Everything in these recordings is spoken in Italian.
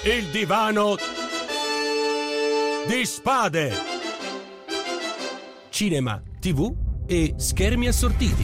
Il divano di spade. Cinema, TV e schermi assortiti.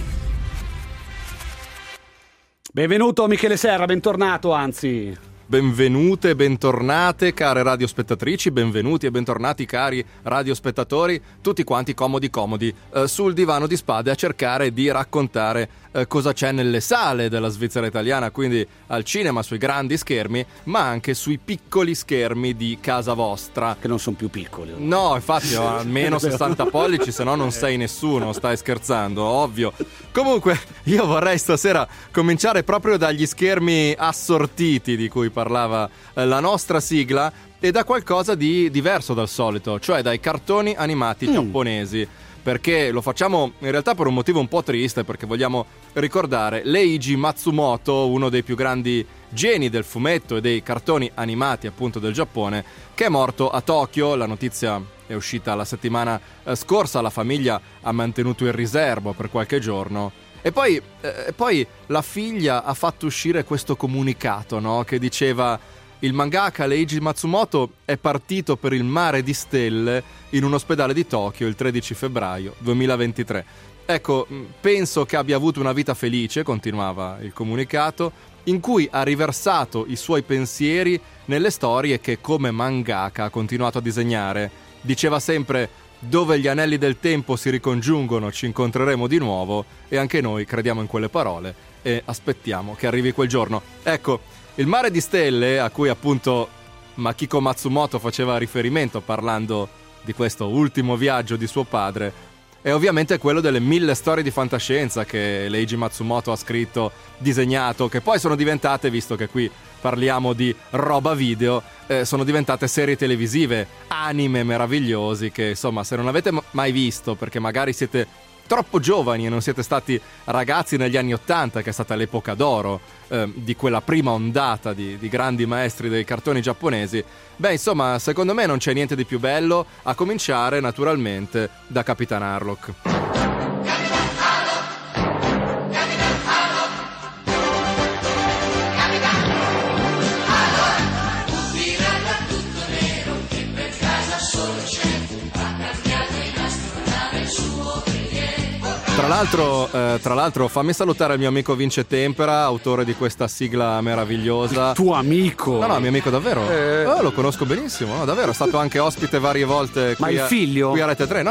Benvenuto Michele Serra, bentornato anzi. Benvenute, bentornate care radiospettatrici, benvenuti e bentornati cari radiospettatori, tutti quanti comodi sul divano di spade a cercare di raccontare cosa c'è nelle sale della Svizzera italiana, quindi al cinema, sui grandi schermi, ma anche sui piccoli schermi di casa vostra. Che non sono più piccoli. No, infatti ho almeno 60 pollici, se no non sei nessuno, stai scherzando, ovvio. Comunque, io vorrei stasera cominciare proprio dagli schermi assortiti di cui parlava la nostra sigla e da qualcosa di diverso dal solito, cioè dai cartoni animati giapponesi. Perché lo facciamo in realtà per un motivo un po' triste, perché vogliamo ricordare Leiji Matsumoto, uno dei più grandi geni del fumetto e dei cartoni animati appunto del Giappone, che è morto a Tokyo. La notizia è uscita la settimana scorsa, la famiglia ha mantenuto il riservo per qualche giorno. E poi la figlia ha fatto uscire questo comunicato, no? Che diceva: il mangaka Leiji Matsumoto è partito per il mare di stelle in un ospedale di Tokyo il 13 febbraio 2023. Ecco, penso che abbia avuto una vita felice, continuava il comunicato, in cui ha riversato i suoi pensieri nelle storie che come mangaka ha continuato a disegnare. Diceva sempre: dove gli anelli del tempo si ricongiungono ci incontreremo di nuovo, e anche noi crediamo in quelle parole e aspettiamo che arrivi quel giorno. Ecco, il mare di stelle, a cui appunto Makiko Matsumoto faceva riferimento parlando di questo ultimo viaggio di suo padre, è ovviamente quello delle 1000 storie di fantascienza che Leiji Matsumoto ha scritto, disegnato, che poi sono diventate, visto che qui parliamo di roba video, sono diventate serie televisive, anime meravigliosi che, insomma, se non avete mai visto, perché magari siete troppo giovani e non siete stati ragazzi negli anni '80, che è stata l'epoca d'oro di quella prima ondata di grandi maestri dei cartoni giapponesi, beh, insomma, secondo me non c'è niente di più bello, a cominciare naturalmente da Capitan Harlock. Tra l'altro fammi salutare il mio amico Vince Tempera, autore di questa sigla meravigliosa. Il tuo amico? No, mio amico davvero. Lo conosco benissimo, no, davvero, è stato anche ospite varie volte qui. Ma il figlio? Qui a Rete 3. No,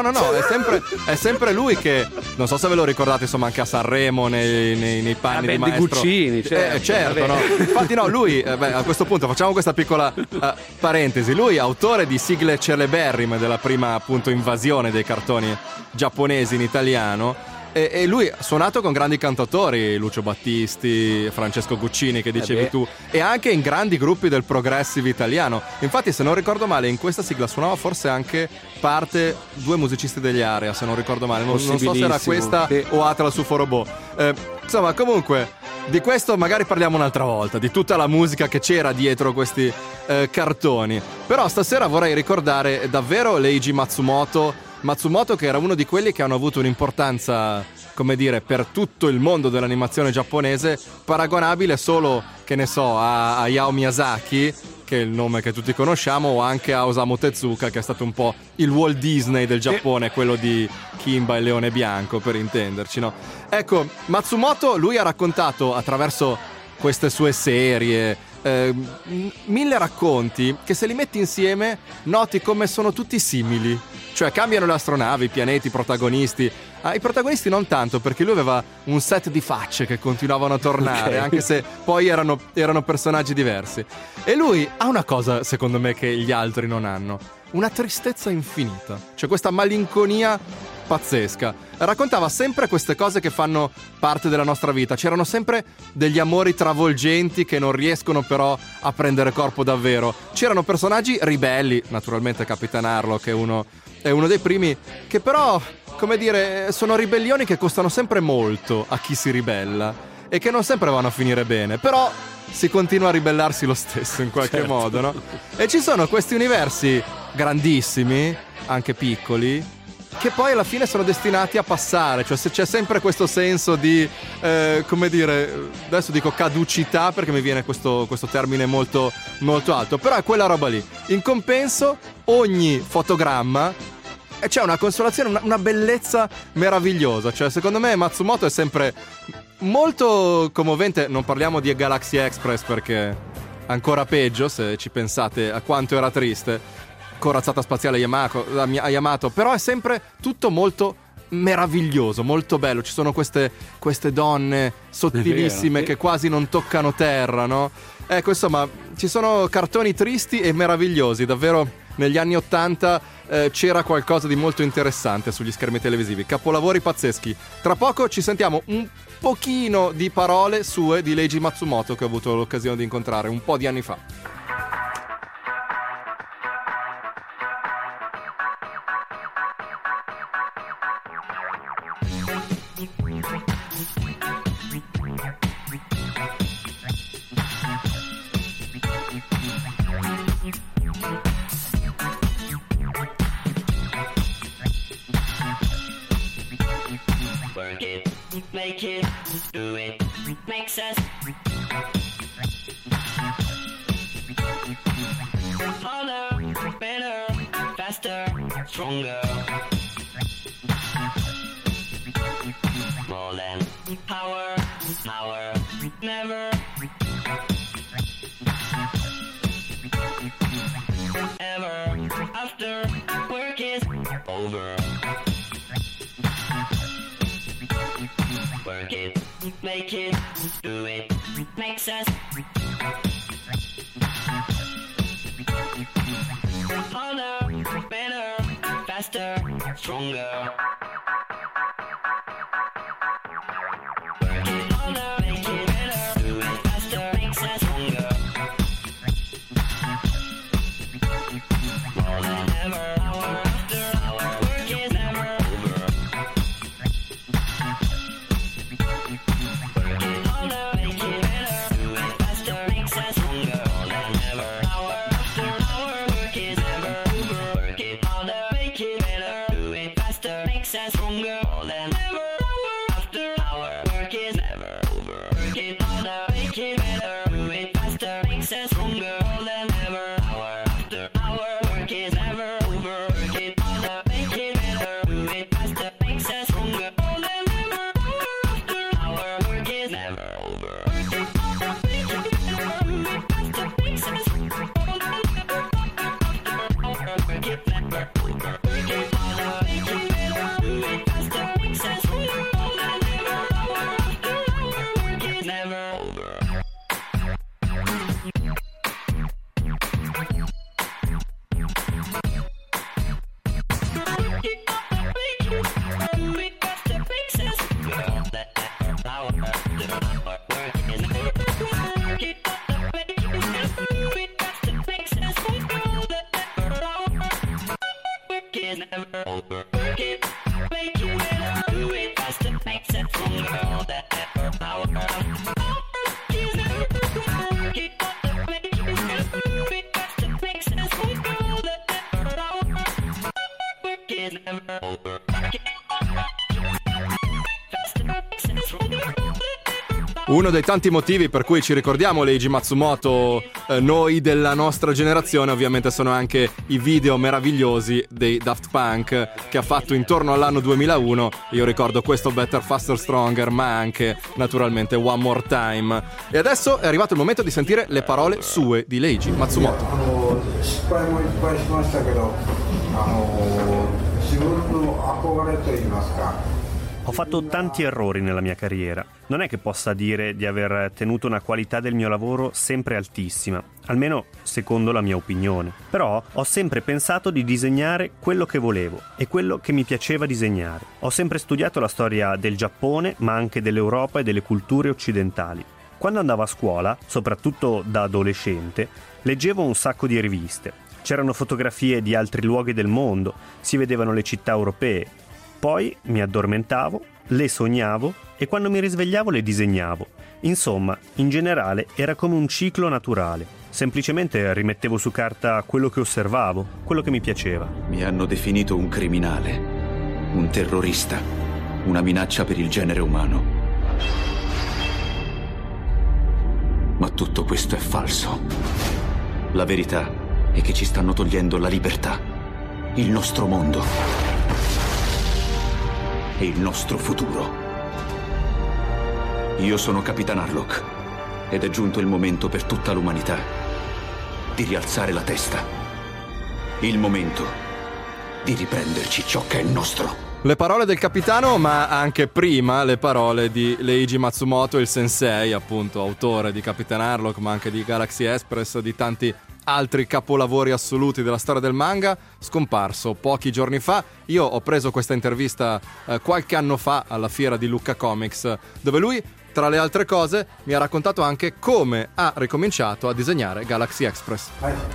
è sempre lui che, non so se ve lo ricordate, insomma, anche a Sanremo nei panni di maestro. Guccini, certo, no. Infatti no, lui, a questo punto facciamo questa piccola parentesi. Lui, autore di sigle celeberrime della prima appunto invasione dei cartoni giapponesi in italiano. E lui ha suonato con grandi cantautori, Lucio Battisti, Francesco Guccini che dicevi tu, e anche in grandi gruppi del progressive italiano. Infatti, se non ricordo male, in questa sigla suonava forse anche parte due musicisti degli Area, se non ricordo male, non so se era questa o Atlas UFO Robot. Insomma, comunque, di questo magari parliamo un'altra volta, di tutta la musica che c'era dietro questi cartoni. Però stasera vorrei ricordare davvero Leiji Matsumoto, che era uno di quelli che hanno avuto un'importanza, come dire, per tutto il mondo dell'animazione giapponese, paragonabile solo, che ne so, a Hayao Miyazaki, che è il nome che tutti conosciamo, o anche a Osamu Tezuka, che è stato un po' il Walt Disney del Giappone, quello di Kimba e il Leone Bianco, per intenderci, no? Ecco, Matsumoto, lui ha raccontato attraverso queste sue serie 1000 racconti che, se li metti insieme, noti come sono tutti simili. Cioè cambiano le astronavi, i pianeti, i protagonisti. I protagonisti non tanto, perché lui aveva un set di facce che continuavano a tornare, anche se poi erano personaggi diversi. E lui ha una cosa, secondo me, che gli altri non hanno: una tristezza infinita. Cioè questa malinconia pazzesca. Raccontava sempre queste cose che fanno parte della nostra vita. C'erano sempre degli amori travolgenti che non riescono però a prendere corpo davvero. C'erano personaggi ribelli, naturalmente Capitan Harlock è uno dei primi, che però, come dire, sono ribellioni che costano sempre molto a chi si ribella e che non sempre vanno a finire bene, però si continua a ribellarsi lo stesso in qualche modo, no? E ci sono questi universi grandissimi, anche piccoli, che poi alla fine sono destinati a passare, cioè se c'è sempre questo senso di, come dire, adesso dico caducità perché mi viene questo termine molto, molto alto, però è quella roba lì. In compenso ogni fotogramma c'è una consolazione, una bellezza meravigliosa, cioè secondo me Matsumoto è sempre molto commovente. Non parliamo di Galaxy Express perché ancora peggio se ci pensate a quanto era triste, corazzata spaziale Yamato, però è sempre tutto molto meraviglioso, molto bello. Ci sono queste donne sottilissime che quasi non toccano terra, no? Ecco, insomma, ci sono cartoni tristi e meravigliosi, davvero. Negli anni 80 c'era qualcosa di molto interessante sugli schermi televisivi, capolavori pazzeschi. Tra poco ci sentiamo un pochino di parole sue di Leiji Matsumoto, che ho avuto l'occasione di incontrare un po' di anni fa. Work it, make it, do it, makes us harder, better, faster, stronger. More than power, never ever after work is over. Work it, make it, do it, makes us harder, better, faster, stronger. Work it harder, make it better, do it faster, makes us stronger. More than ever, hour after hour, work is never over. Work it harder, make it better, do it faster, makes us stronger. More than ever, hour after hour, work is never over. Work it harder, make it better, do it faster, makes us stronger. More than ever, hour after hour, work is never over. Work it harder, make it better, do it faster, makes us stronger. More than ever, hour after hour, work is never over. Work it harder, make it better, do it faster, makes us stronger. More than ever, hour after hour, work is never over. Work it harder, make it better, do it faster, makes us stronger. More than ever, hour after hour, work is never over. Work it harder, make it better, do it faster, makes us stronger. More than ever, hour after hour, work is never over. Uno dei tanti motivi per cui ci ricordiamo Leiji Matsumoto, noi della nostra generazione, ovviamente sono anche i video meravigliosi dei Daft Punk che ha fatto intorno all'anno 2001. Io ricordo questo Better, Faster, Stronger, ma anche naturalmente One More Time. E adesso è arrivato il momento di sentire le parole sue di Leiji Matsumoto. Ho fatto tanti errori nella mia carriera. Non è che possa dire di aver tenuto una qualità del mio lavoro sempre altissima, almeno secondo la mia opinione. Però ho sempre pensato di disegnare quello che volevo e quello che mi piaceva disegnare. Ho sempre studiato la storia del Giappone, ma anche dell'Europa e delle culture occidentali. Quando andavo a scuola, soprattutto da adolescente, leggevo un sacco di riviste. C'erano fotografie di altri luoghi del mondo, si vedevano le città europee. Poi mi addormentavo, le sognavo e quando mi risvegliavo le disegnavo. Insomma, in generale era come un ciclo naturale. Semplicemente rimettevo su carta quello che osservavo, quello che mi piaceva. Mi hanno definito un criminale. un terrorista, una minaccia per il genere umano. Ma tutto questo è falso. La verità è che ci stanno togliendo la libertà, il nostro mondo e il nostro futuro. Io sono Capitan Harlock ed è giunto il momento per tutta l'umanità di rialzare la testa. Il momento di riprenderci ciò che è nostro. Le parole del capitano, ma anche prima le parole di Leiji Matsumoto, il sensei, appunto, autore di Capitan Harlock, ma anche di Galaxy Express, di tanti altri capolavori assoluti della storia del manga, scomparso pochi giorni fa. Io ho preso questa intervista qualche anno fa alla fiera di Lucca Comics, dove lui, tra le altre cose, mi ha raccontato anche come ha ricominciato a disegnare Galaxy Express.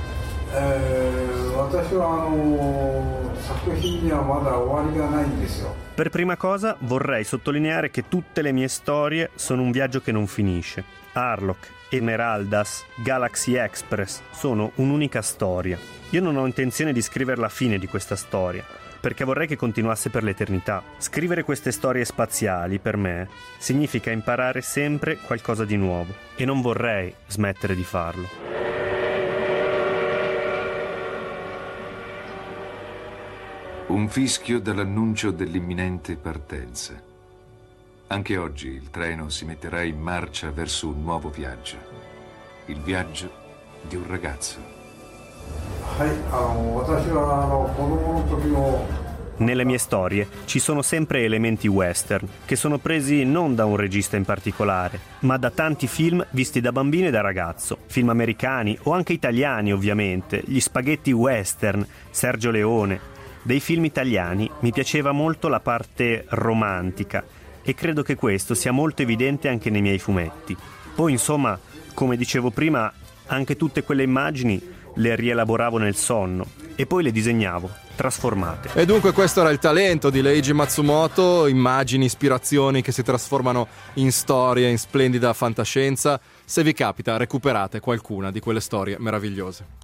Per prima cosa vorrei sottolineare che tutte le mie storie sono un viaggio che non finisce. Harlock, Emeraldas, Galaxy Express sono un'unica storia. Io non ho intenzione di scrivere la fine di questa storia, perché vorrei che continuasse per l'eternità. Scrivere queste storie spaziali, per me, significa imparare sempre qualcosa di nuovo, e non vorrei smettere di farlo. Un fischio dall'annuncio dell'imminente partenza. Anche oggi il treno si metterà in marcia verso un nuovo viaggio. Il viaggio di un ragazzo. Nelle mie storie ci sono sempre elementi western, che sono presi non da un regista in particolare, ma da tanti film visti da bambino e da ragazzo. Film americani o anche italiani, ovviamente, gli spaghetti western, Sergio Leone. Dei film italiani mi piaceva molto la parte romantica e credo che questo sia molto evidente anche nei miei fumetti. Poi, insomma, come dicevo prima, anche tutte quelle immagini le rielaboravo nel sonno e poi le disegnavo, trasformate. E dunque questo era il talento di Leiji Matsumoto, immagini, ispirazioni che si trasformano in storie, in splendida fantascienza. Se vi capita, recuperate qualcuna di quelle storie meravigliose.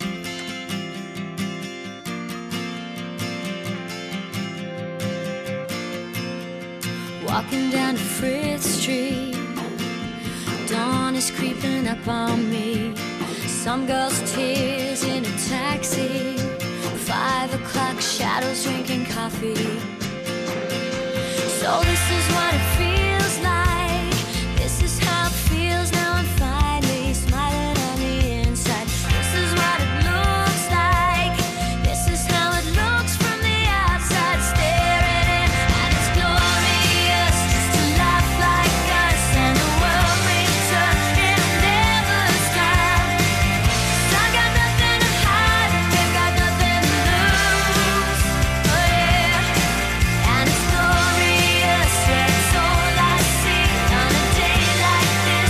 Walking down Frith Street, dawn is creeping up on me. Some girl's tears in a taxi, 5 o'clock shadows drinking coffee. So this is what it feels like, this is how it feels now I'm finally smiling on the inside. This is what it looks like, this is how it looks from the outside, staring in, and it's glorious just to laugh like us, and the world return in never stop. 'Cause I got nothing to hide, they've got nothing to lose, oh yeah, and it's glorious, yeah, it's all I see on a day like this.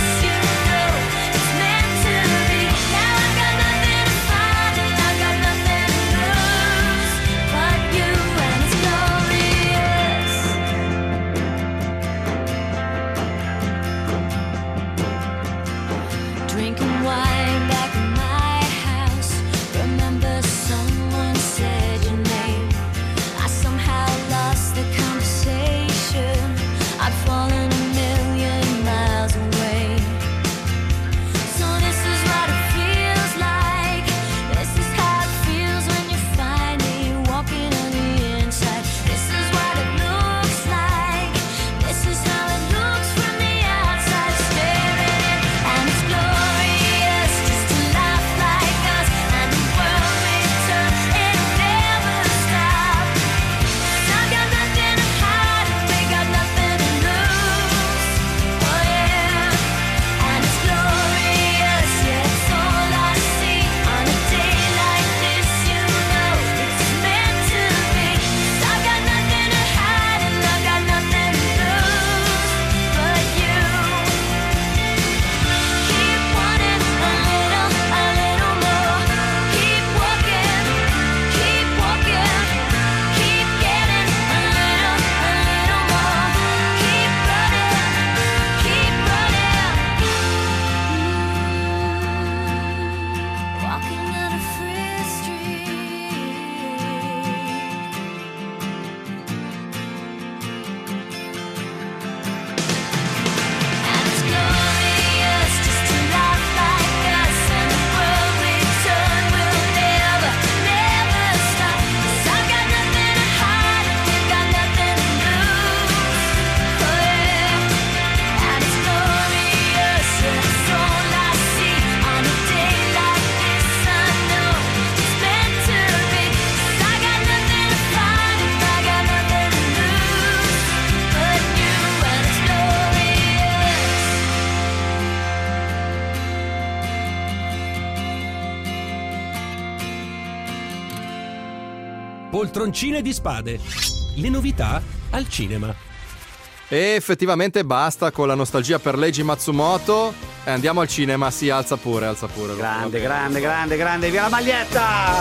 poltroncine di spade. Le novità al cinema. E effettivamente basta con la nostalgia per Leiji Matsumoto e andiamo al cinema. Sì, alza pure. Grande, via la maglietta!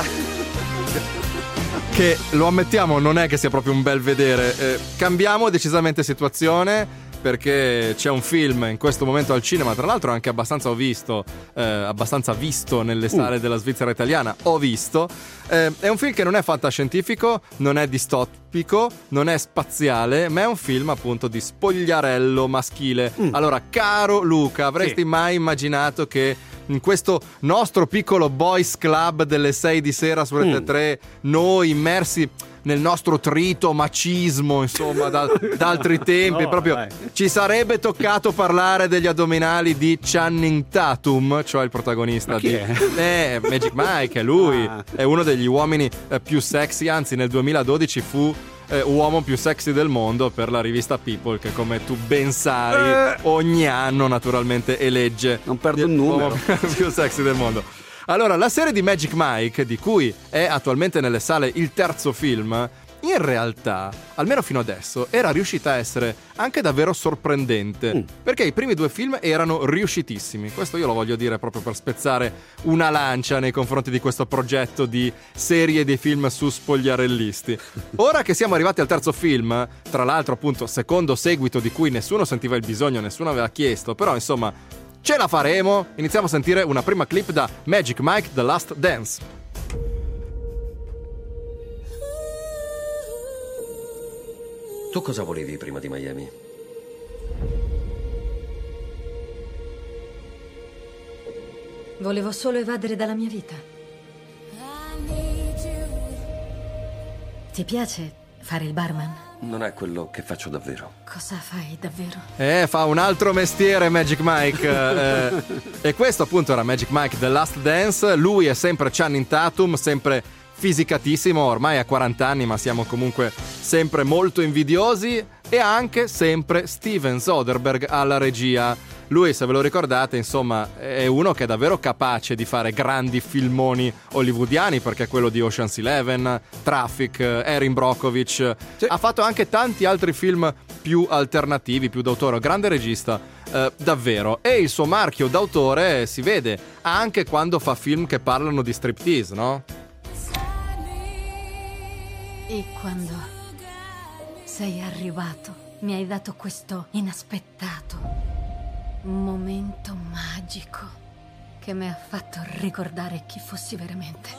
Che, lo ammettiamo, non è che sia proprio un bel vedere. Cambiamo decisamente situazione, perché c'è un film in questo momento al cinema, tra l'altro anche abbastanza visto nelle sale della Svizzera italiana. È un film che non è fantascientifico, non è distopico, non è spaziale, ma è un film appunto di spogliarello maschile. Allora, caro Luca, avresti mai immaginato che in questo nostro piccolo boys club delle 6 di sera su Rete 3, noi immersi nel nostro trito macismo, insomma, da altri tempi, ci sarebbe toccato parlare degli addominali di Channing Tatum, cioè il protagonista di Magic Mike. È lui, è uno degli uomini più sexy, anzi nel 2012 fu uomo più sexy del mondo per la rivista People, che come tu ben sai ogni anno naturalmente elegge non perdo un numero l'uomo più sexy del mondo. Allora, la serie di Magic Mike, di cui è attualmente nelle sale il terzo film, in realtà, almeno fino adesso, era riuscita a essere anche davvero sorprendente, perché i primi 2 film erano riuscitissimi. Questo io lo voglio dire proprio per spezzare una lancia nei confronti di questo progetto di serie di film su spogliarellisti. Ora che siamo arrivati al terzo film, tra l'altro appunto secondo seguito di cui nessuno sentiva il bisogno, nessuno aveva chiesto, però insomma ce la faremo. Iniziamo a sentire una prima clip da Magic Mike The Last Dance. Tu cosa volevi prima di Miami? Volevo solo evadere dalla mia vita. Ti piace fare il barman? Non è quello che faccio davvero. Cosa fai davvero? Fa un altro mestiere Magic Mike. E questo appunto era Magic Mike The Last Dance. Lui è sempre Channing Tatum, sempre fisicatissimo, ormai ha 40 anni, ma siamo comunque sempre molto invidiosi. E anche sempre Steven Soderbergh alla regia. Lui, se ve lo ricordate, insomma, è uno che è davvero capace di fare grandi filmoni hollywoodiani, perché è quello di Ocean's 11, Traffic, Erin Brockovich. Ha fatto anche tanti altri film più alternativi, più d'autore. Grande regista, davvero. E il suo marchio d'autore si vede anche quando fa film che parlano di striptease, no? E quando sei arrivato, mi hai dato questo inaspettato momento magico che mi ha fatto ricordare chi fossi veramente.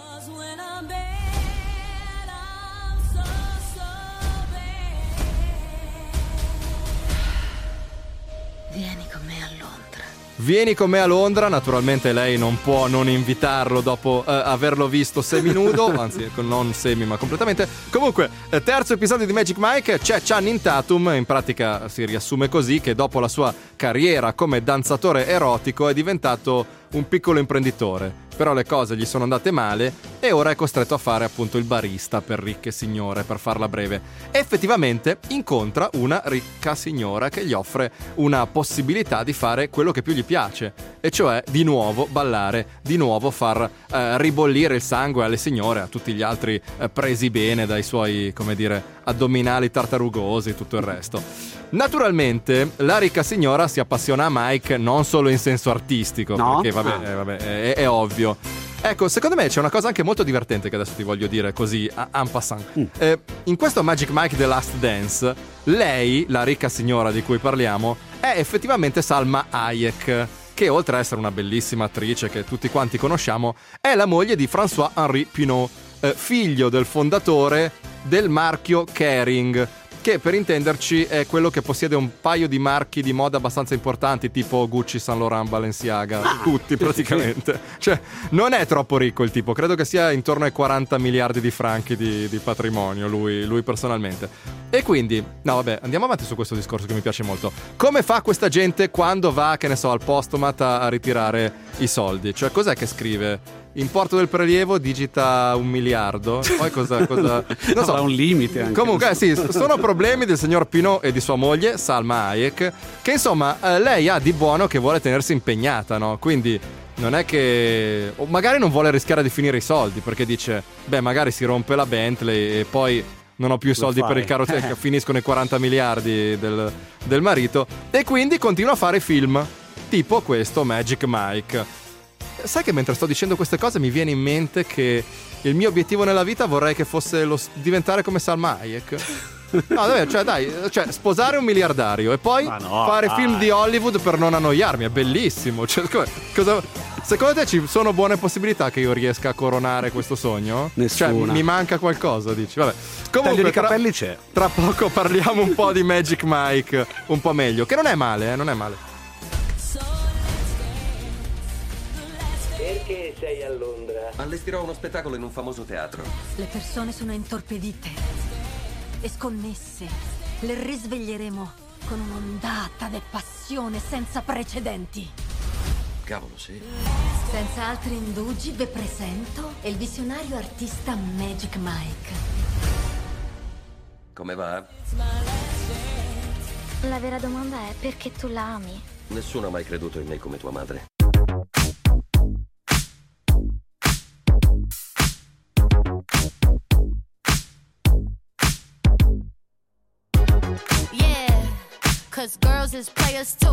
Vieni con me a Londra. Vieni con me a Londra. Naturalmente lei non può non invitarlo dopo averlo visto seminudo, anzi non semi ma completamente. Comunque, terzo episodio di Magic Mike, c'è Channing Tatum. In pratica si riassume così, che dopo la sua carriera come danzatore erotico è diventato un piccolo imprenditore, però le cose gli sono andate male e ora è costretto a fare appunto il barista per ricche signore, per farla breve. Effettivamente incontra una ricca signora che gli offre una possibilità di fare quello che più gli piace, e cioè di nuovo ballare, di nuovo far ribollire il sangue alle signore, a tutti gli altri presi bene dai suoi, come dire, addominali tartarugosi e tutto il resto. Naturalmente la ricca signora si appassiona a Mike non solo in senso artistico, no? Perché vabbè, è ovvio. Ecco, secondo me c'è una cosa anche molto divertente che adesso ti voglio dire così en passant. In questo Magic Mike The Last Dance, lei, la ricca signora di cui parliamo, è effettivamente Salma Hayek, che oltre a essere una bellissima attrice che tutti quanti conosciamo, è la moglie di François-Henri Pinault, figlio del fondatore del marchio Kering, che per intenderci è quello che possiede un paio di marchi di moda abbastanza importanti, tipo Gucci, Saint Laurent, Balenciaga, tutti praticamente. Cioè, non è troppo ricco il tipo, credo che sia intorno ai 40 miliardi di franchi di patrimonio lui personalmente. E quindi, no vabbè, andiamo avanti su questo discorso che mi piace molto. Come fa questa gente quando va, che ne so, al postomat a ritirare i soldi? Cioè, cos'è che scrive? Importo del prelievo digita 1 miliardo. Poi cosa non so. Avrà un limite anche. Comunque sì, sono problemi del signor Pinault e di sua moglie Salma Hayek, che insomma lei ha di buono che vuole tenersi impegnata, no? Quindi non è che... o magari non vuole rischiare di finire i soldi, perché dice, beh, magari si rompe la Bentley e poi non ho più i soldi per il carrozzeria, finiscono i 40 miliardi del marito, e quindi continua a fare film, tipo questo Magic Mike. Sai che mentre sto dicendo queste cose mi viene in mente che il mio obiettivo nella vita vorrei che fosse diventare come Salma Hayek. No, davvero, cioè, sposare un miliardario e poi fare film di Hollywood per non annoiarmi, è bellissimo. Cioè, secondo te ci sono buone possibilità che io riesca a coronare questo sogno? Nessuna. Cioè, mi manca qualcosa, dici? Vabbè. Comunque, taglio di capelli c'è. Tra poco parliamo un po' di Magic Mike, un po' meglio, che non è male, non è male. Perché sei a Londra? Allestirò uno spettacolo in un famoso teatro. Le persone sono intorpidite e sconnesse. Le risveglieremo con un'ondata di passione senza precedenti. Cavolo, sì. Senza altri indugi vi presento il visionario artista Magic Mike. Come va? La vera domanda è perché tu la ami? Nessuno ha mai creduto in me come tua madre. Yeah, 'cause girls is players too.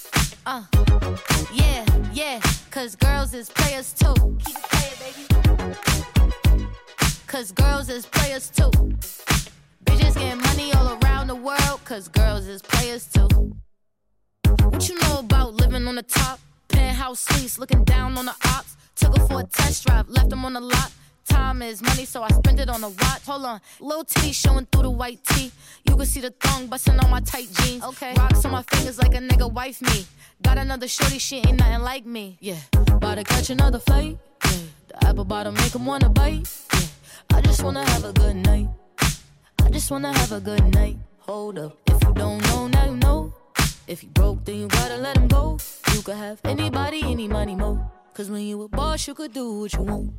Yeah, 'cause girls is players too. Keep it playing, baby. 'Cause girls is players too. Bitches getting money all around the world, 'cause girls is players too. What you know about living on the top? Penthouse suites, looking down on the ops. Took her for a test drive, left them on the lot. Time is money, so I spend it on a watch. Hold on, little titty showing through the white tee. You can see the thong busting on my tight jeans. Okay, rocks on my fingers like a nigga wife me. Got another shorty, she ain't nothing like me. Yeah, about to catch another flight. Yeah, the apple bottom make 'em wanna bite. Yeah, I just wanna have a good night. I just wanna have a good night. Hold up, if you don't know, now you know. If you broke, then you gotta let him go. You could have anybody, any money, mo. 'Cause when you a boss, you could do what you want.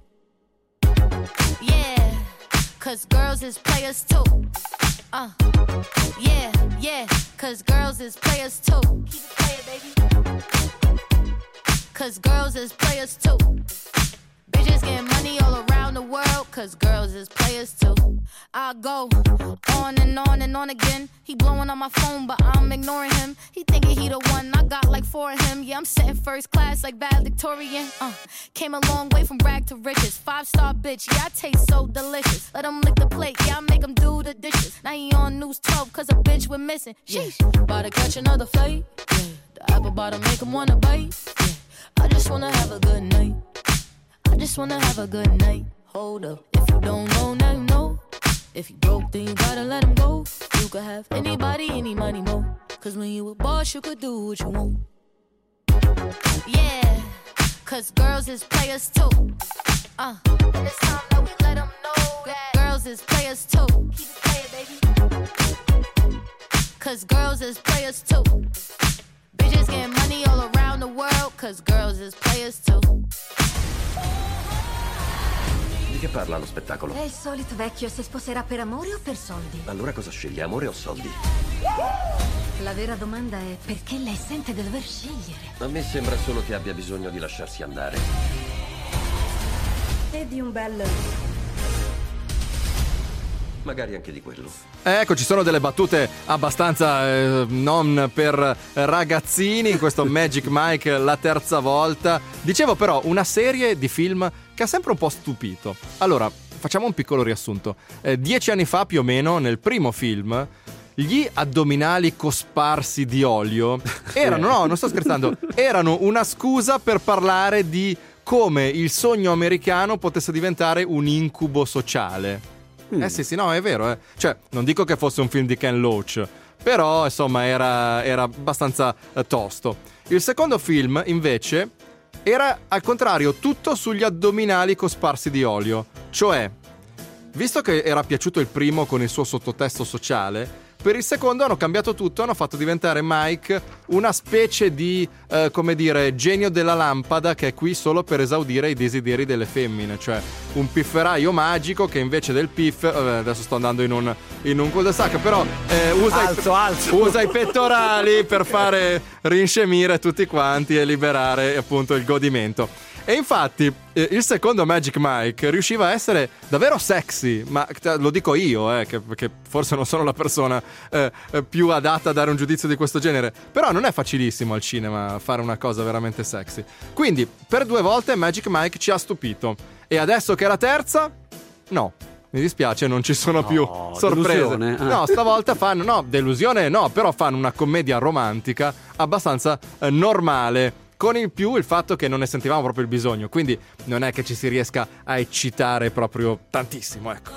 Yeah, 'cause girls is players too. Yeah, 'cause girls is players too. Keep it playing, baby. 'Cause girls is players too. Bitches getting money all around the world, 'cause girls is players too. I go on and on and on again. He blowing on my phone, but I'm ignoring him. He thinking he the one, I got like 4 of him. Yeah, I'm sitting first class like valedictorian. Came a long way from rag to riches. 5-star bitch, yeah, I taste so delicious. Let him lick the plate, yeah, I make him do the dishes. Now he on News 12, 'cause a bitch we're missing. Sheesh, about to catch another flight. Yeah, the apple bottom make him wanna bite. Yeah, I just wanna have a good night. I just wanna have a good night. Hold up, if you don't know, now you know. If you broke, then you gotta let him go. You could have anybody, any money, mo. 'Cause when you a boss, you could do what you want. Yeah, 'cause girls is players too. And it's time that we let them know that girls is players too. Keep it playing, baby. 'Cause girls is players too. Bitches getting money all around the world, 'cause girls is players too. Di che parla lo spettacolo? È il solito vecchio, si sposerà per amore o per soldi? Allora cosa sceglie, amore o soldi? La vera domanda è perché lei sente di dover scegliere. A me sembra solo che abbia bisogno di lasciarsi andare. E di un bel... Magari anche di quello. Ecco, ci sono delle battute abbastanza non per ragazzini in questo Magic Mike la terza volta. Dicevo però, una serie di film che ha sempre un po' stupito. Allora, facciamo un piccolo riassunto. 10 anni fa più o meno, nel primo film, gli addominali cosparsi di olio erano, no, non sto scherzando, erano una scusa per parlare di come il sogno americano potesse diventare un incubo sociale. Sì, no, è vero, Cioè, non dico che fosse un film di Ken Loach, però, insomma, era abbastanza tosto. Il secondo film, invece, era, al contrario, tutto sugli addominali cosparsi di olio. Cioè, visto che era piaciuto il primo con il suo sottotesto sociale, Per il secondo hanno cambiato tutto, hanno fatto diventare Mike una specie di, come dire, genio della lampada che è qui solo per esaudire i desideri delle femmine, cioè un pifferaio magico che invece del piff, adesso sto andando in un cul-de-sac, però usa i pettorali per fare rinscemire tutti quanti e liberare appunto il godimento. E infatti il secondo Magic Mike riusciva a essere davvero sexy, ma lo dico io, che forse non sono la persona più adatta a dare un giudizio di questo genere, però non è facilissimo al cinema fare una cosa veramente sexy. Quindi per 2 volte Magic Mike ci ha stupito, e adesso che è la terza, no. Mi dispiace, non ci sono più sorprese. No, stavolta fanno, no, delusione no, però fanno una commedia romantica abbastanza normale, con in più il fatto che non ne sentivamo proprio il bisogno, quindi non è che ci si riesca a eccitare proprio tantissimo, ecco.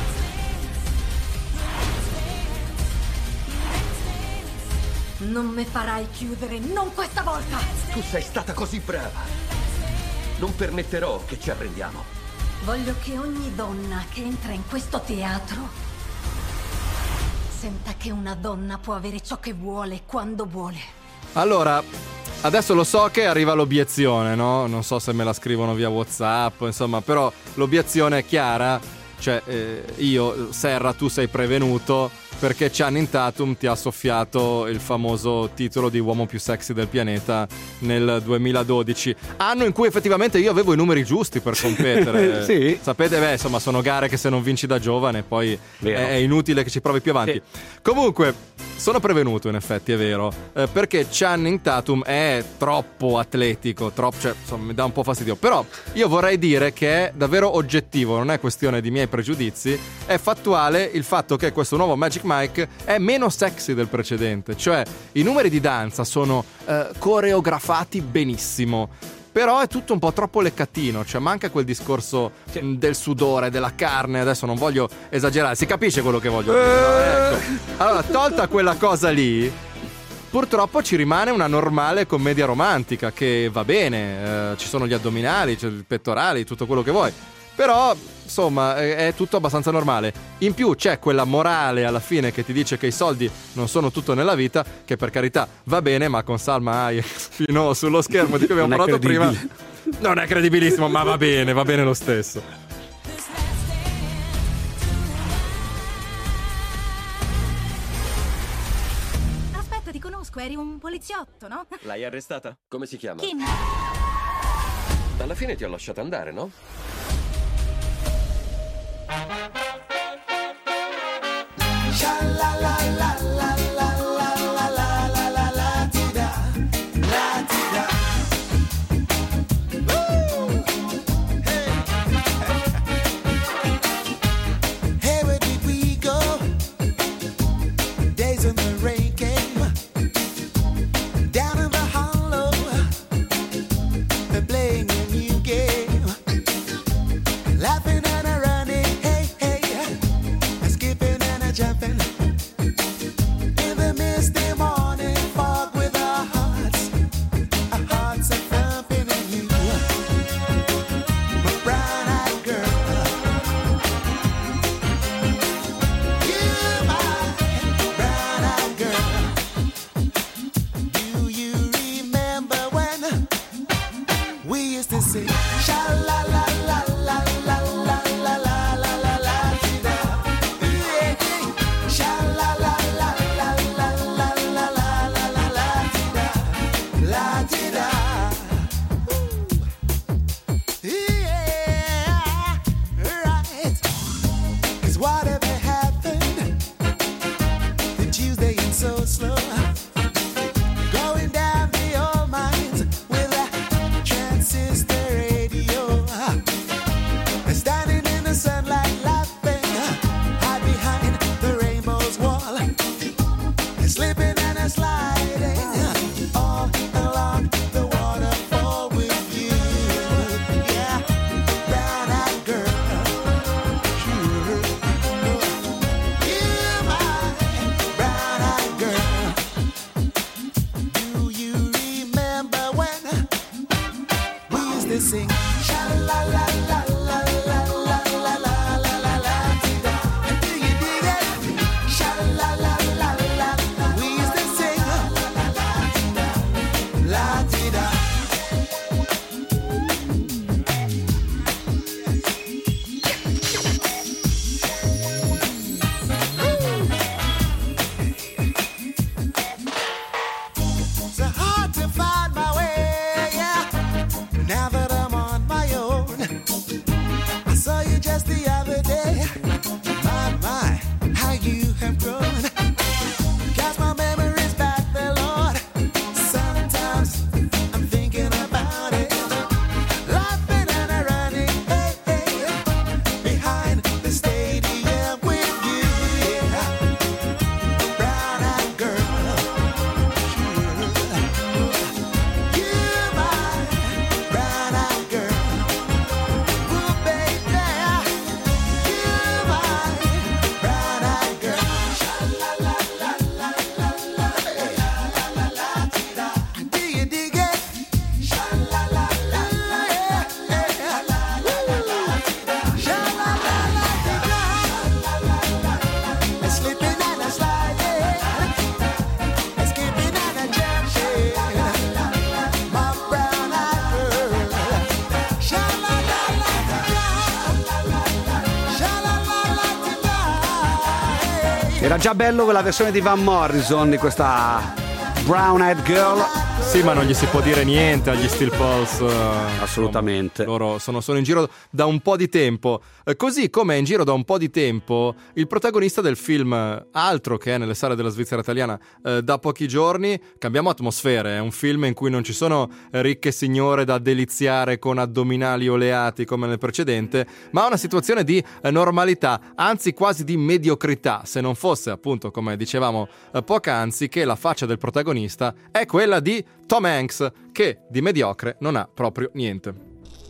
Non mi farai chiudere, non questa volta! Tu sei stata così brava. Non permetterò che ci arrendiamo. Voglio che ogni donna che entra in questo teatro senta che una donna può avere ciò che vuole quando vuole. Allora, adesso lo so che arriva l'obiezione, no? Non so se me la scrivono via WhatsApp, insomma, però l'obiezione è chiara. Cioè, Serra, tu sei prevenuto perché Channing Tatum ti ha soffiato il famoso titolo di uomo più sexy del pianeta nel 2012, anno in cui effettivamente io avevo i numeri giusti per competere. Sì. Sapete, insomma, sono gare che se non vinci da giovane poi è inutile che ci provi più avanti. Sì. Comunque, sono prevenuto, in effetti, è vero, perché Channing Tatum è troppo atletico, cioè, insomma, mi dà un po' fastidio. Però io vorrei dire che è davvero oggettivo, non è questione di miei pregiudizi, è fattuale il fatto che questo nuovo Magic Mike è meno sexy del precedente, cioè i numeri di danza sono coreografati benissimo, però è tutto un po' troppo leccatino, cioè manca quel discorso del sudore, della carne. Adesso non voglio esagerare, si capisce quello che voglio dire, no? Ecco. Allora, tolta quella cosa lì, purtroppo ci rimane una normale commedia romantica che va bene, ci sono gli addominali, c'è il pettorali, tutto quello che vuoi. Però, insomma, è tutto abbastanza normale. In più c'è quella morale alla fine che ti dice che i soldi non sono tutto nella vita, che per carità va bene, ma con Salma Hayek fino sullo schermo di cui abbiamo parlato prima non è credibilissimo, ma va bene lo stesso. Aspetta, ti conosco, eri un poliziotto, no? L'hai arrestata? Come si chiama? Kim. Alla fine ti ho lasciato andare, no? Hey, where did we go? Days when the rain came down in the hollow, playing a new game, laughing and a running, hey, skipping and a jumping in the misty morning fog with our hearts are thumping in you, my brown-eyed girl. You, my brown-eyed girl. Do you remember when we used to sing sha-la-la-la-la-la-la-la? So slow, going down the old mines with a transistor radio, standing in the sunlight laughing, hide behind the rainbow's wall, slipping and sliding all along the waterfall with you, yeah, brown-eyed girl, sure. You, my brown-eyed girl. Do you remember when we used to sing sha-la-la-la-la-la-la-la-la-la-la-la? Do you dig it? Sha-la-la-la-la-la-la-la-la-la-la-la-la. Era già bello quella versione di Van Morrison di questa Brown Eyed Girl. Sì, ma non gli si può dire niente agli Steel Pulse. Assolutamente. Loro sono in giro da un po' di tempo. Così come è in giro da un po' di tempo il protagonista del film Altro, che è nelle sale della Svizzera italiana da pochi giorni. Cambiamo atmosfere. È un film in cui non ci sono ricche signore da deliziare con addominali oleati come nel precedente, ma una situazione di normalità, anzi quasi di mediocrità, se non fosse appunto, come dicevamo poc'anzi, che la faccia del protagonista è quella di Tom Hanks, che di mediocre non ha proprio niente.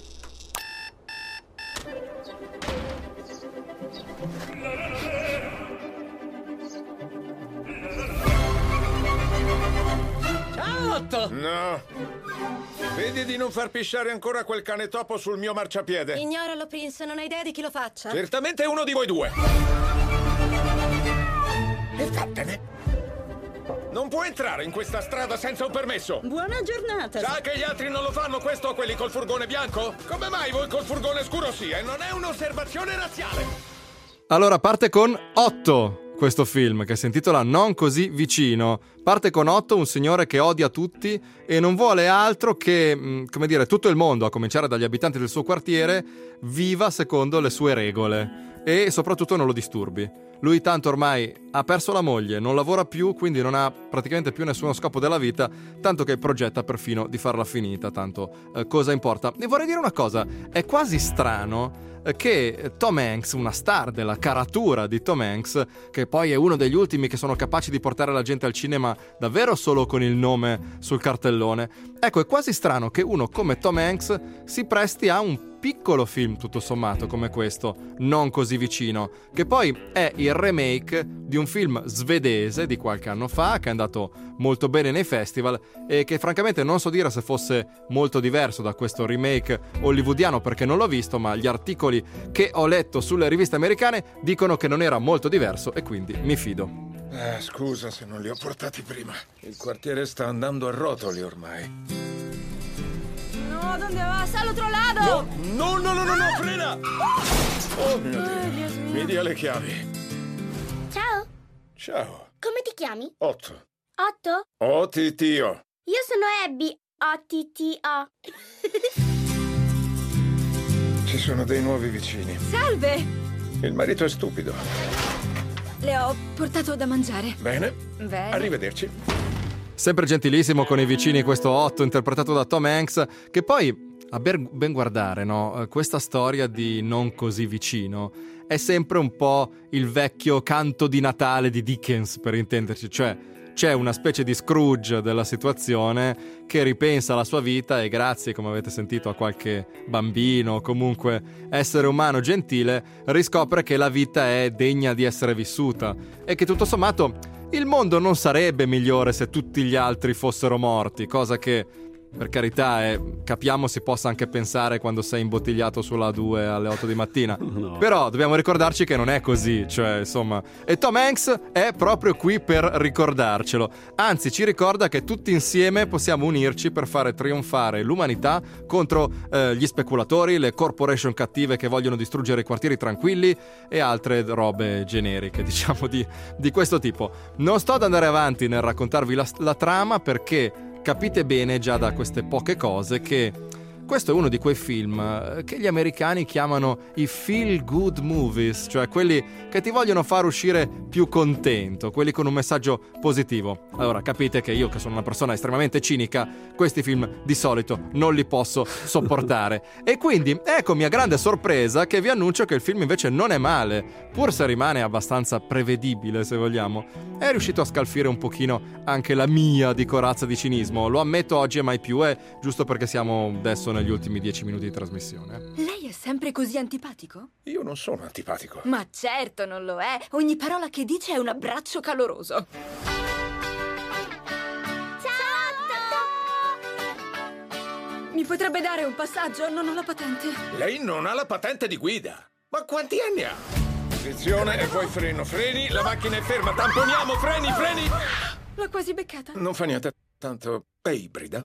Ciao Otto! No! Vedi di non far pisciare ancora quel cane topo sul mio marciapiede. Ignoralo, Prince, non hai idea di chi lo faccia. Certamente è uno di voi due. E vattene! Non può entrare in questa strada senza un permesso. Buona giornata. Sa che gli altri non lo fanno questo o quelli col furgone bianco? Come mai voi col furgone scuro sì? E non è un'osservazione razziale. Allora, parte con Otto questo film, che si intitola Non così vicino. Parte con Otto, un signore che odia tutti e non vuole altro che, come dire, tutto il mondo, a cominciare dagli abitanti del suo quartiere, viva secondo le sue regole e soprattutto non lo disturbi. Lui tanto ormai ha perso la moglie, non lavora più, quindi non ha praticamente più nessuno scopo della vita, tanto che progetta perfino di farla finita, tanto cosa importa. E vorrei dire una cosa, è quasi strano che Tom Hanks, una star della caratura di Tom Hanks, che poi è uno degli ultimi che sono capaci di portare la gente al cinema davvero solo con il nome sul cartellone, ecco, è quasi strano che uno come Tom Hanks si presti a un piccolo film tutto sommato come questo, Non così vicino, che poi è il remake di un film svedese di qualche anno fa che è andato molto bene nei festival e che francamente non so dire se fosse molto diverso da questo remake hollywoodiano perché non l'ho visto, ma gli articoli che ho letto sulle riviste americane dicono che non era molto diverso e quindi mi fido. Scusa se non li ho portati prima. Il quartiere sta andando a rotoli ormai. No, ¿dónde vas? ¡Al otro lado! No, frena! Oh mio Dio, mi dia le chiavi. Ciao, Ciao, come ti chiami? Otto. Otto? Otitio. Io sono Abby. O-T-T-O. Ci sono dei nuovi vicini. Salve! Il marito è stupido. Le ho portato da mangiare. Bene. Bene. Arrivederci. Sempre gentilissimo con i vicini questo Otto interpretato da Tom Hanks, che poi a ben guardare, no? Questa storia di Non così vicino è sempre un po' il vecchio canto di Natale di Dickens, per intenderci, cioè c'è una specie di Scrooge della situazione che ripensa alla sua vita e grazie, come avete sentito, a qualche bambino o comunque essere umano gentile riscopre che la vita è degna di essere vissuta e che tutto sommato il mondo non sarebbe migliore se tutti gli altri fossero morti, cosa che, per carità, capiamo si possa anche pensare quando sei imbottigliato sulla A2 alle 8 di mattina. No. Però dobbiamo ricordarci che non è così, cioè, insomma. E Tom Hanks è proprio qui per ricordarcelo. Anzi, ci ricorda che tutti insieme possiamo unirci per fare trionfare l'umanità contro gli speculatori, le corporation cattive che vogliono distruggere i quartieri tranquilli e altre robe generiche, diciamo, di questo tipo. Non sto ad andare avanti nel raccontarvi la trama perché capite bene già da queste poche cose che questo è uno di quei film che gli americani chiamano i feel good movies, cioè quelli che ti vogliono far uscire più contento, quelli con un messaggio positivo. Allora capite che io, che sono una persona estremamente cinica, questi film di solito non li posso sopportare. E quindi eccomi a grande sorpresa che vi annuncio che il film invece non è male, pur se rimane abbastanza prevedibile, se vogliamo. È riuscito a scalfire un pochino anche la mia di corazza di cinismo, lo ammetto oggi e mai più, giusto perché siamo adesso negli ultimi 10 minuti di trasmissione. Lei è sempre così antipatico? Io non sono antipatico. Ma certo non lo è. Ogni parola che dice è un abbraccio caloroso. Mi potrebbe dare un passaggio? Non ho la patente. Lei non ha la patente di guida. Ma quanti anni ha? Posizione e poi freno. Freni, la macchina è ferma. Tamponiamo, freni. L'ho quasi beccata. Non fa niente, tanto è ibrida.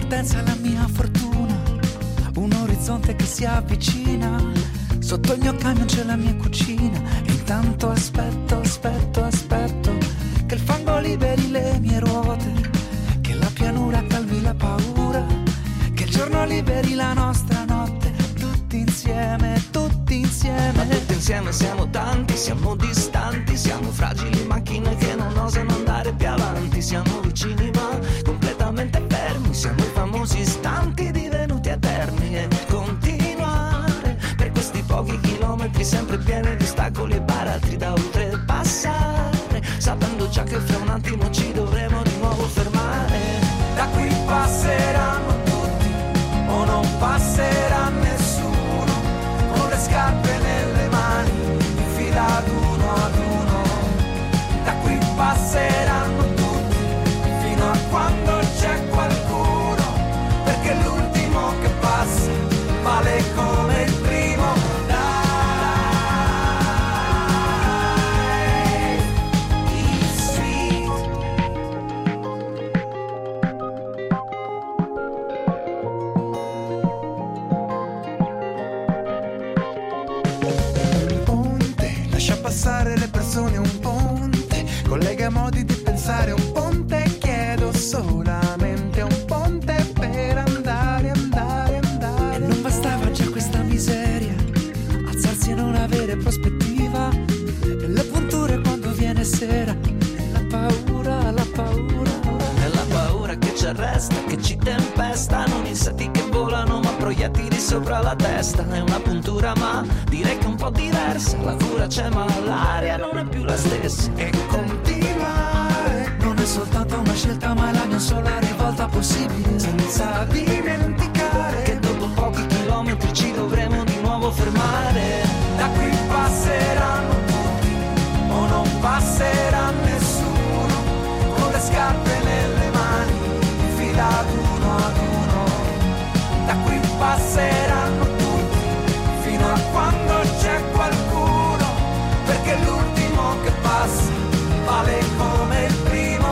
partenza è la mia fortuna, un orizzonte che si avvicina. Sotto il mio camion c'è la mia cucina e intanto aspetto che il fango liberi le mie ruote, che la pianura calmi la paura, che il giorno liberi la nostra notte. Tutti insieme. Ma tutti insieme siamo tanti, siamo distanti, siamo fragili macchine che non osano andare più avanti. Siamo vicini ma completamente fermi, siamo i famosi istanti divenuti eterni. E continuare per questi pochi chilometri sempre pieni di ostacoli e baratri da oltrepassare, sapendo già che fra un attimo ci dovremo di nuovo fermare. Da qui passeranno tutti o non passerà nessuno, con le scarpe nelle mani, in fila ad uno. Da qui passeranno tutti, fino a quando c'è qualcuno, perché l'ultimo che passa vale come il primo. Life is sweet. Lascia passare le persone, un ponte collega modi di pensare, un ponte, chiedo solamente un ponte per andare. E non bastava già questa miseria, alzarsi e non avere prospettiva, e le punture quando viene sera, e la paura, e la paura che ci arresta, che ci tempesta, non insetti che volano ma proiettili sopra la testa. È una puntura ma direi che un po' diversa, la cura c'è ma l'aria non è più la stessa. E continuare non è soltanto una scelta ma è la mia sola rivolta possibile, senza dimenticare che dopo pochi chilometri ci dovremo di nuovo fermare. Da qui passeranno tutti o non passerà nessuno, con le scarpe nelle mani, in fila ad uno. Da qui passeranno tutti, fino a quando c'è qualcuno, perché l'ultimo che passa vale come il primo.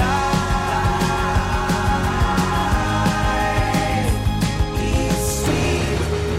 Life is sweet.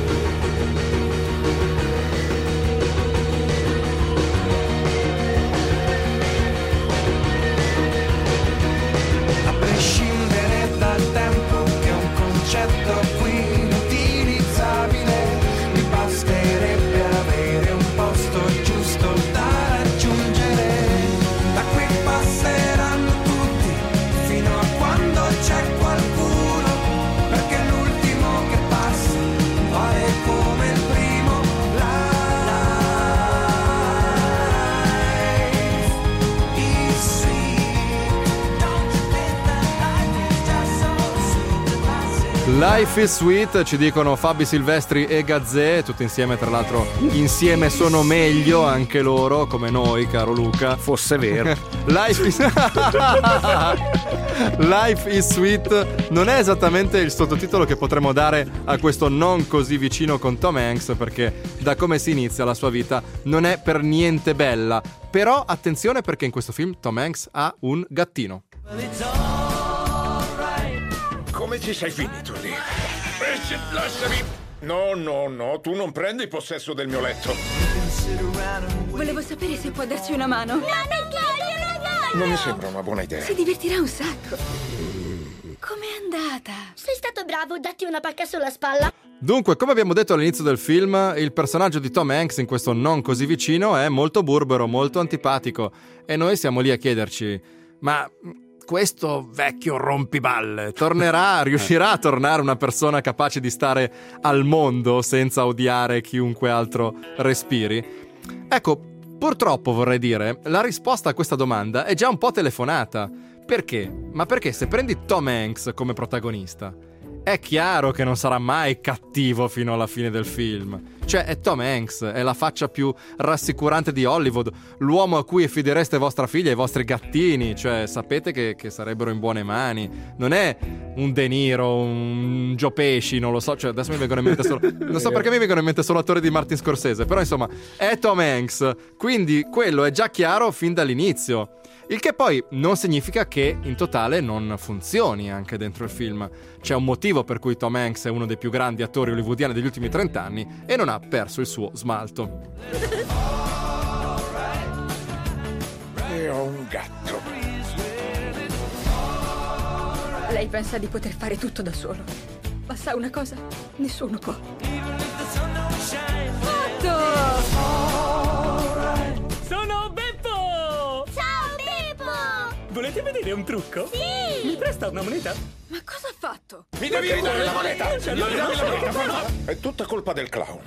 A prescindere dal tempo, che è un concetto qui inutilizzabile, mi basterebbe avere un posto giusto da raggiungere. Da qui passeranno tutti, fino a quando c'è qualcuno, perché l'ultimo che passa vale come il primo. Life is sweet. Don't you think that life is just so sweet? Life is sweet, ci dicono Fabi Silvestri e Gazzè, tutti insieme, tra l'altro insieme sono meglio anche loro, come noi, caro Luca. Fosse vero. Life is sweet non è esattamente il sottotitolo che potremmo dare a questo non così vicino con Tom Hanks, perché da come si inizia la sua vita non è per niente bella. Però attenzione, perché in questo film Tom Hanks ha un gattino. Come ci sei finito lì? Lasciami! No, tu non prendi possesso del mio letto. Volevo sapere se può darci una mano. Non mi sembra una buona idea. Si divertirà un sacco. Com'è andata? Sei stato bravo, datti una pacca sulla spalla. Dunque, come abbiamo detto all'inizio del film, il personaggio di Tom Hanks in questo non così vicino è molto burbero, molto antipatico, e noi siamo lì a chiederci: ma questo vecchio rompiballe riuscirà a tornare una persona capace di stare al mondo senza odiare chiunque altro respiri? Ecco, purtroppo vorrei dire, la risposta a questa domanda è già un po' telefonata. Perché? Ma perché se prendi Tom Hanks come protagonista, è chiaro che non sarà mai cattivo fino alla fine del film. Cioè, è Tom Hanks, è la faccia più rassicurante di Hollywood, l'uomo a cui affidereste vostra figlia e i vostri gattini. Cioè, sapete che sarebbero in buone mani. Non è un De Niro, un Joe Pesci, non lo so. Cioè, adesso mi vengono in mente solo... Non so perché mi vengono in mente solo attori di Martin Scorsese, però insomma, è Tom Hanks. Quindi quello è già chiaro fin dall'inizio. Il che poi non significa che in totale non funzioni anche dentro il film. C'è un motivo per cui Tom Hanks è uno dei più grandi attori hollywoodiani degli ultimi 30 anni e non ha perso il suo smalto. E ho un gatto. Lei pensa di poter fare tutto da solo. Ma sa una cosa? Nessuno può. Sono Beppo! Ciao, Beppo! Volete vedere un trucco? Sì! Mi presta una moneta? Ma cosa ha fatto? Mi devi ridare la moneta! Non ce l'ho, Mi devi non ce dare la l'ho. moneta! È tutta colpa del clown.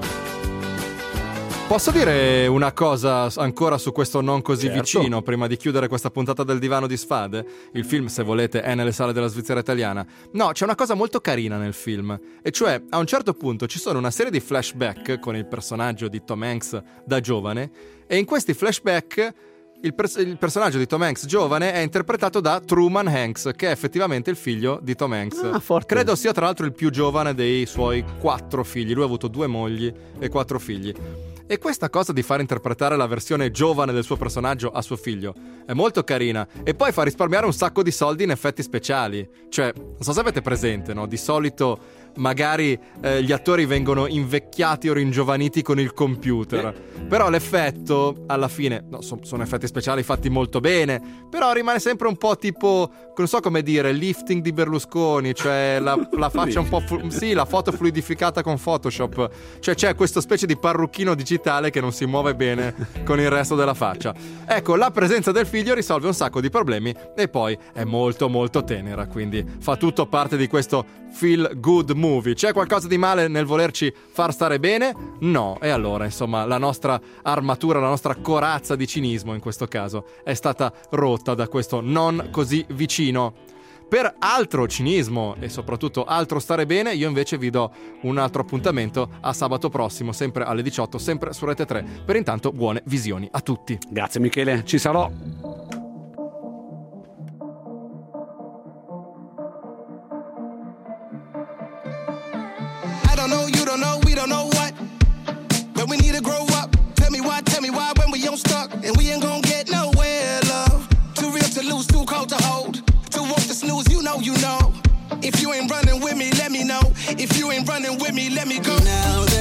Posso dire una cosa ancora su questo non così Certo. vicino prima di chiudere questa puntata del Divano di Sfade? Il film, se volete, è nelle sale della Svizzera italiana. No, c'è una cosa molto carina nel film, e cioè a un certo punto ci sono una serie di flashback con il personaggio di Tom Hanks da giovane, e in questi flashback il personaggio di Tom Hanks giovane è interpretato da Truman Hanks, che è effettivamente il figlio di Tom Hanks. Ah, forte. Credo sia tra l'altro il più giovane dei suoi 4 figli. Lui ha avuto 2 mogli e 4 figli. E questa cosa di far interpretare la versione giovane del suo personaggio a suo figlio è molto carina, e poi fa risparmiare un sacco di soldi in effetti speciali. Cioè, non so se avete presente, no? Di solito magari gli attori vengono invecchiati o ringiovaniti con il computer, però l'effetto alla fine sono effetti speciali fatti molto bene, però rimane sempre un po' tipo, non so come dire, lifting di Berlusconi, cioè la faccia un po' sì, la foto fluidificata con Photoshop, cioè c'è questo specie di parrucchino digitale che non si muove bene con il resto della faccia. Ecco, la presenza del figlio risolve un sacco di problemi e poi è molto molto tenera, quindi fa tutto parte di questo feel good movie. C'è qualcosa di male nel volerci far stare bene? No. E allora, insomma, la nostra armatura, la nostra corazza di cinismo in questo caso è stata rotta da questo non così vicino. Per altro cinismo e soprattutto altro stare bene, io invece vi do un altro appuntamento a sabato prossimo, sempre alle 18, sempre su Rete 3. Per intanto, buone visioni a tutti. Grazie Michele, ci sarò. I don't know, you don't know, we don't know what. But we need to grow up. Tell me why when we on stuck and we ain't gonna get nowhere, love. Too real to lose, too cold to hold. To walk the snooze, you know, you know. If you ain't running with me, let me know. If you ain't running with me, let me go. Now